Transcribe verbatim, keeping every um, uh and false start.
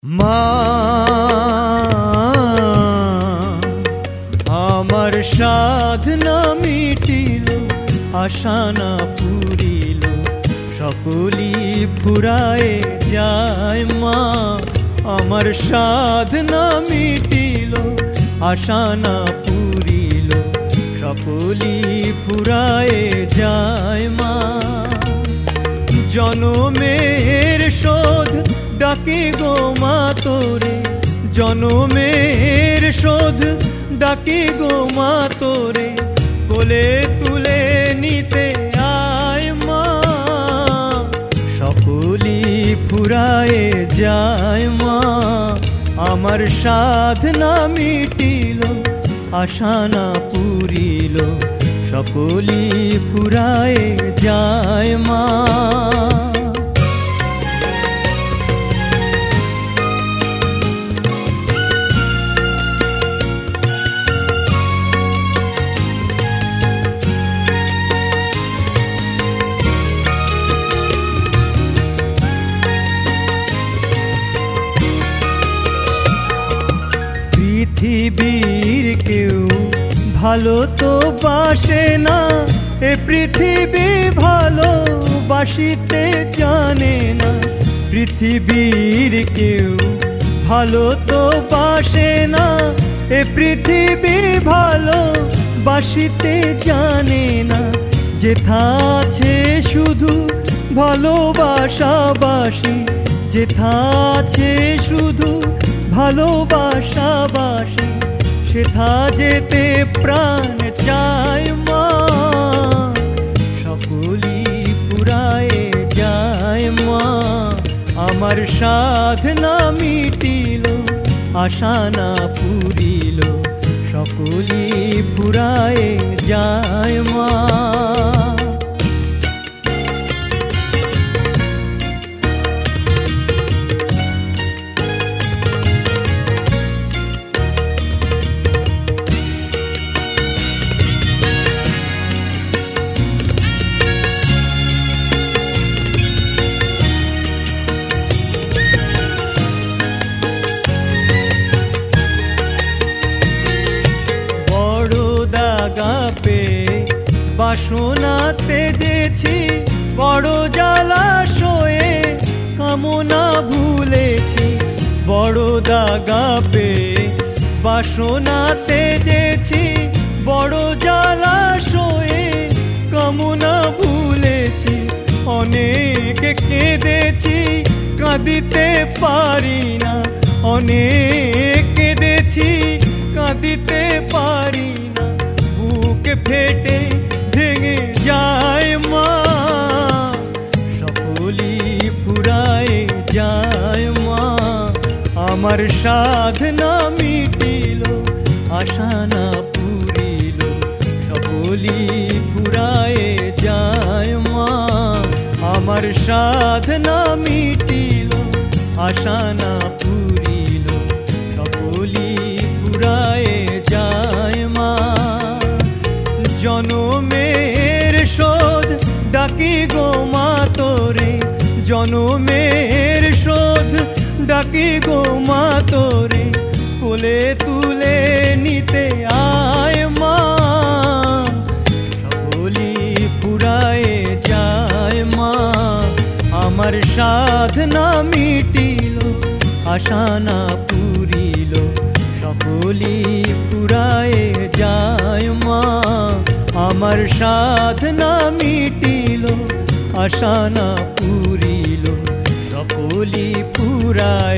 মা আমার সাধনা মিটিল, আশা না পুরিল, সকলি ফুরায়ে যায়। মা আমার সাধনা মিটিল, আশা না পুরিল, সকলি ফুরায়ে যায়। মা জনমের শোধ ডাকি গো মা তোরে, জনমের শোধ ডাকি গো মা তোরে, কোলে তুলে নিতে আয়। মা সকলি ফুরায়ে যায়। মা আমার সাধনা মিটিল, আশা না পুরিল, সকলি ফুরায়ে যায়। মা পৃথিবীর কেউ ভালো তো বাসে না, এ পৃথিবী ভালো বাসিতে জানে না। পৃথিবীর কেউ ভালো তো বাসে না, এ পৃথিবী ভালো বাসিতে জানে না। যেথা আছে শুধু ভালোবাসাবাসি, যেথা আছে শুধু ভালোবাসাবাসি, সেথা যেতে প্রাণ চায়। মা সকলি ফুরায়ে যায়। মা আমার সাধনা মিটিল, আশা না পুরিল, সকলি ফুরায়ে যায়। মা বাসনা তেজেছি, বড় জলাশয়ে কামনা ভুলেছি। বড় দাগা পেয়ে বাসনা তেজেছি, বড় জলাশয়ে কামনা ভুলেছি। অনেক কেঁদেছি, কাঁদিতে পারি না, অনেক কেঁদেছি, কাঁদিতে পারি না। বুক ফেটে ভেঙে যায়। মা সকলি ফুরায়ে যায়। মা আমার সাধনা মিটিল, আশা না পুরিল, সকলি ফুরায়ে যায়। মা আমার সাধনা মিটিল, আশা না পুরিল, সকলি ফুরায়ে যায়। মা জনমের শোধ ডাকি গো মা তোরে, জনমের শোধ ডাকি গো মা তোরে, কোলে তুলে নিতে আয়। মা সকলি ফুরায়ে যায়। মা আমার সাধনা মিটিল, আশা না পুরিল, সকলি ফুরায়ে যায়। মা আমার সাধনা মিটিল, আশা না পুরিল, সকলি ফুরায়ে